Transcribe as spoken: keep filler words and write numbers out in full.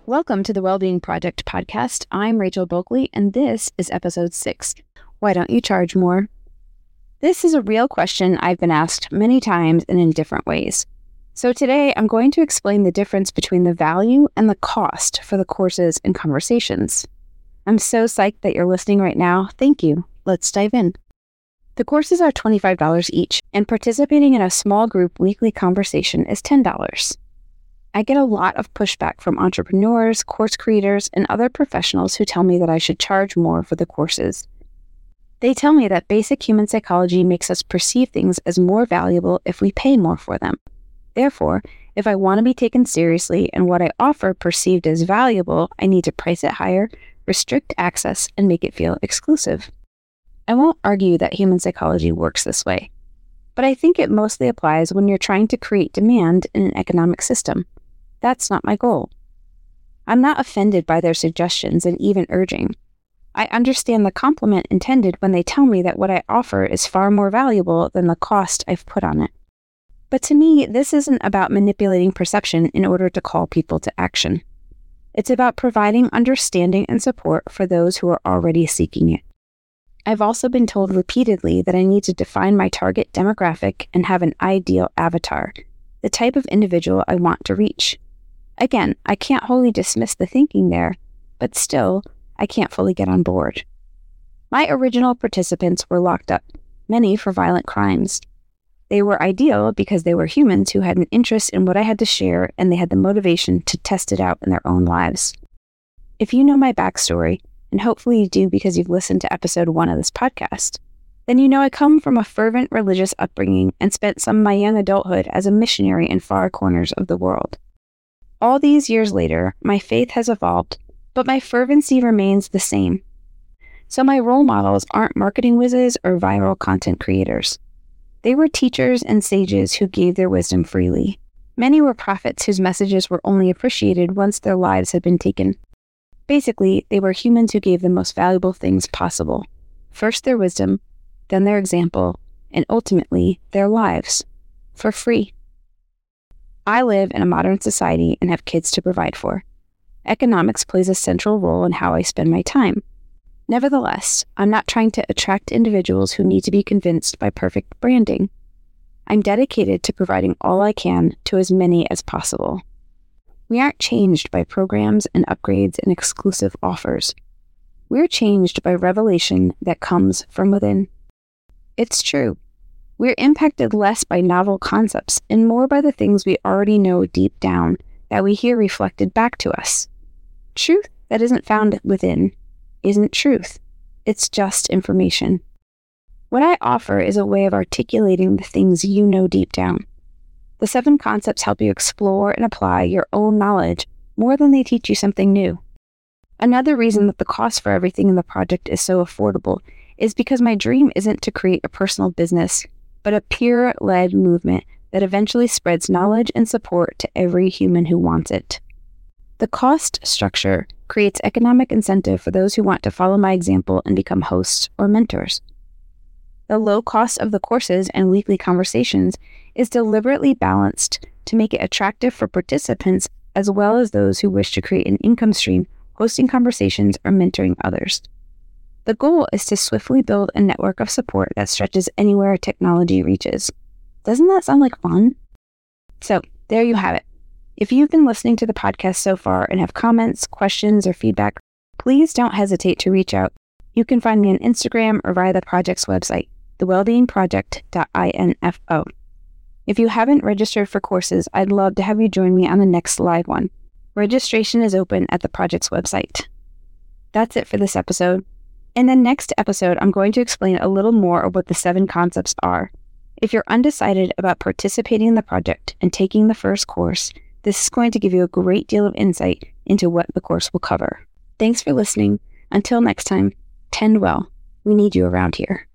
Welcome to the Wellbeing Project podcast. I'm Rachel Bulkley, and this is episode six. Why don't you charge more? This is a real question I've been asked many times and in different ways. So today I'm going to explain the difference between the value and the cost for the courses and conversations. I'm so psyched that you're listening right now. Thank you. Let's dive in. The courses are twenty-five dollars each, and participating in a small group weekly conversation is ten dollars. I get a lot of pushback from entrepreneurs, course creators, and other professionals who tell me that I should charge more for the courses. They tell me that basic human psychology makes us perceive things as more valuable if we pay more for them. Therefore, if I want to be taken seriously and what I offer perceived as valuable, I need to price it higher, restrict access, and make it feel exclusive. I won't argue that human psychology works this way, but I think it mostly applies when you're trying to create demand in an economic system. That's not my goal. I'm not offended by their suggestions and even urging. I understand the compliment intended when they tell me that what I offer is far more valuable than the cost I've put on it. But to me, this isn't about manipulating perception in order to call people to action. It's about providing understanding and support for those who are already seeking it. I've also been told repeatedly that I need to define my target demographic and have an ideal avatar, the type of individual I want to reach. Again, I can't wholly dismiss the thinking there, but still, I can't fully get on board. My original participants were locked up, many for violent crimes. They were ideal because they were humans who had an interest in what I had to share, and they had the motivation to test it out in their own lives. If you know my backstory, and hopefully you do because you've listened to episode one of this podcast, then you know I come from a fervent religious upbringing and spent some of my young adulthood as a missionary in far corners of the world. All these years later, my faith has evolved, but my fervency remains the same. So my role models aren't marketing whizzes or viral content creators. They were teachers and sages who gave their wisdom freely. Many were prophets whose messages were only appreciated once their lives had been taken. Basically, they were humans who gave the most valuable things possible. First their wisdom, then their example, and ultimately their lives, for free. I live in a modern society and have kids to provide for. Economics plays a central role in how I spend my time. Nevertheless, I'm not trying to attract individuals who need to be convinced by perfect branding. I'm dedicated to providing all I can to as many as possible. We aren't changed by programs and upgrades and exclusive offers. We're changed by revelation that comes from within. It's true. We're impacted less by novel concepts and more by the things we already know deep down that we hear reflected back to us. Truth that isn't found within isn't truth. It's just information. What I offer is a way of articulating the things you know deep down. The seven concepts help you explore and apply your own knowledge more than they teach you something new. Another reason that the cost for everything in the project is so affordable is because my dream isn't to create a personal business, but a peer-led movement that eventually spreads knowledge and support to every human who wants it. The cost structure creates economic incentive for those who want to follow my example and become hosts or mentors. The low cost of the courses and weekly conversations is deliberately balanced to make it attractive for participants as well as those who wish to create an income stream, hosting conversations or mentoring others. The goal is to swiftly build a network of support that stretches anywhere technology reaches. Doesn't that sound like fun? So, there you have it. If you've been listening to the podcast so far and have comments, questions, or feedback, please don't hesitate to reach out. You can find me on Instagram or via the project's website, the wellbeing project dot info. If you haven't registered for courses, I'd love to have you join me on the next live one. Registration is open at the project's website. That's it for this episode. In the next episode, I'm going to explain a little more of what the seven concepts are. If you're undecided about participating in the project and taking the first course, this is going to give you a great deal of insight into what the course will cover. Thanks for listening. Until next time, tend well. We need you around here.